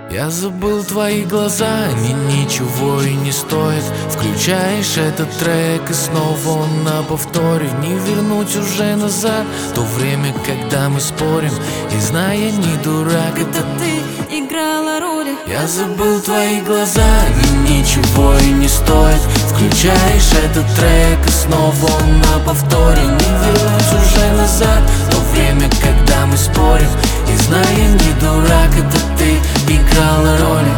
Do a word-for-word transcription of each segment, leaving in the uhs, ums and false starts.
Я забыл твои глаза, они ничего и не стоят. Включаешь этот трек и снова он на повторе. Не вернуть уже назад то время, когда мы спорим. И зная, не дурак, это ты играла роли. Я забыл твои глаза, они ничего и не стоят. Включаешь этот трек и снова он на повторе. Не вернуть уже назад то время, когда мы спорим. И зная, не дурак, это ты играла роли.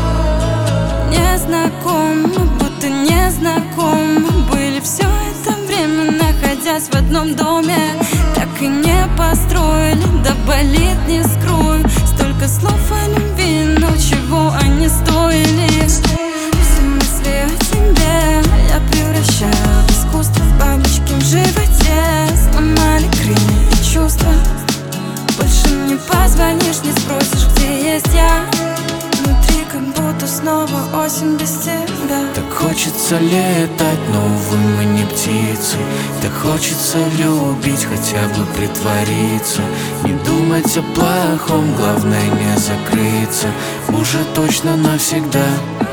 Незнакомы, будто незнакомы были все это время, находясь в одном доме. Так и не построили, да болит, не скрою. Столько слов о любви, но чего они стоили? Все мысли о тебе я превращаю в искусство. Бабочки в животе сломали крылья и чувства. Больше не позвонишь, не спросишь, где есть я. Внутри как будто снова осень без тебя. Так хочется летать, но, увы, мы не птицы. Так хочется любить, хотя бы притвориться. Не думать о плохом, главное не закрыться. Уже точно навсегда.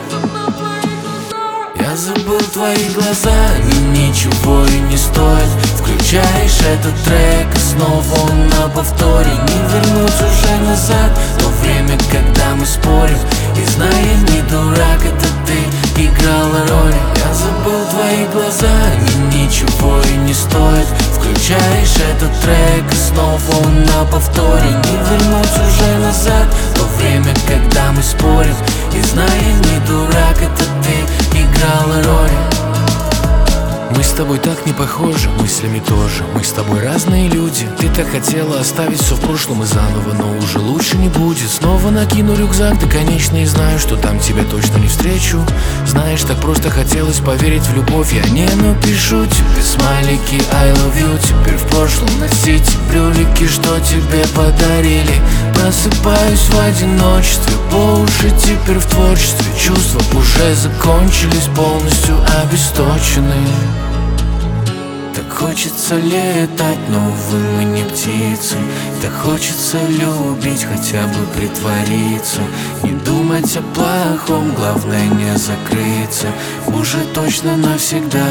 Я забыл твои глаза, они ничего и не стоят. Включаешь этот трек и снова он на повторе. Не вернуть уже назад то время, когда мы спорим. И зная, не дурак, это ты играла роли. Я забыл твои глаза, они ничего и не стоят. Включаешь этот трек и снова он на повторе. Не вернуть уже назад то время, когда мы спорим. И зная, не дурак, это ты играла роли. Мы с тобой так не похожи, мыслями тоже. Мы с тобой разные люди. Ты так хотела оставить все в прошлом и заново, но уже лучше не будет. Снова накину рюкзак, да конечно и знаю, что там тебя точно не встречу. Знаешь, так просто хотелось поверить в любовь. Я не напишу тебе смайлики I love you. Теперь в прошлом носите брюлики, что тебе подарили. Просыпаюсь в одиночестве, по уши теперь в творчестве. Чувства уже закончились, полностью обесточены. Так хочется летать, но, увы, мы не птицы. Так хочется любить, хотя бы притвориться. Не думать о плохом, главное не закрыться. Уже точно навсегда.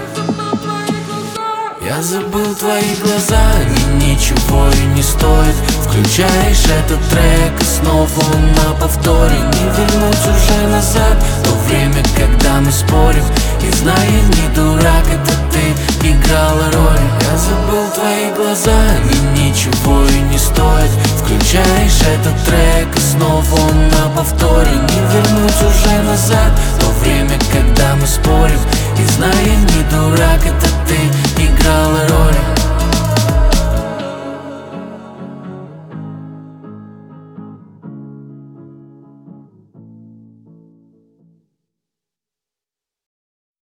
Я забыл твои глаза, они ничего и не стоят. Включаешь этот трек и снова он на повторе. Не вернуть уже назад то время, когда мы спорим. И зная, не дурак, это ты играла роли. Я забыл твои глаза, они ничего и не стоят. Включаешь этот трек и снова он на повторе. Не вернуть уже назад